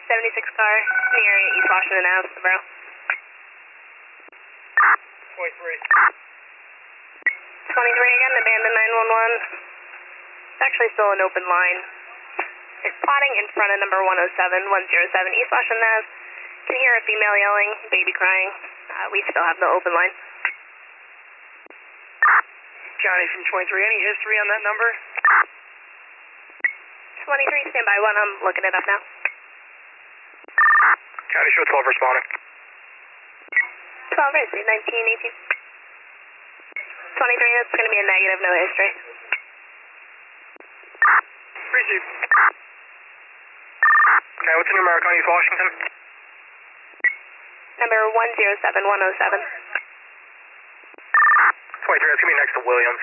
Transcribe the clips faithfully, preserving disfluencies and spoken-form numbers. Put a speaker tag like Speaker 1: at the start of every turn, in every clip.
Speaker 1: seventy-six car, in the area, East Washington Avenue, the borough.
Speaker 2: twenty-three.
Speaker 1: twenty-three again, abandoned nine one one. It's actually still an open line. It's plotting in front of number one oh seven, one oh seven, East Washington Avenue. Can hear a female yelling, baby crying. Uh, we still have the open line.
Speaker 2: County from twenty-three, any history on that number?
Speaker 1: twenty-three, stand by one, I'm looking it up now.
Speaker 2: County show twelve responding.
Speaker 1: twelve, right, nineteen, eighteen. twenty-three, that's going to be a negative, no history.
Speaker 2: Receive. Okay, what's the number on East Washington?
Speaker 1: Number one oh seven, one oh seven.
Speaker 2: twenty-three, that's going to be next to Williams.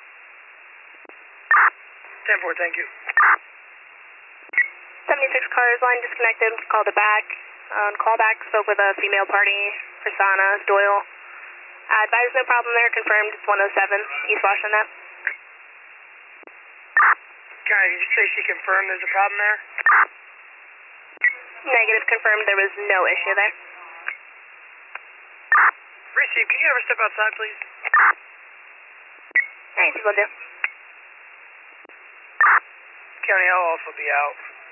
Speaker 2: ten four, thank you.
Speaker 1: seventy-six cars, line disconnected, called it back. On callback, spoke with a female party, persona, Doyle. Uh, advised no problem there, confirmed it's one oh seven, East Washington Avenue.
Speaker 2: County, did you say she confirmed there's a problem there?
Speaker 1: Negative, confirmed there was no issue there.
Speaker 2: Receive, can you ever step outside, please?
Speaker 1: Alright, will do.
Speaker 2: County, I'll also be out.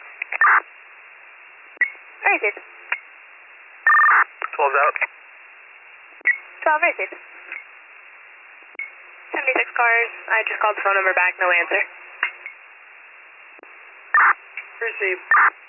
Speaker 1: Alright, dude.
Speaker 2: twelve's out.
Speaker 1: twelve, right, dude. seventy-six cars, I just called the phone number back, no answer.
Speaker 2: Receive.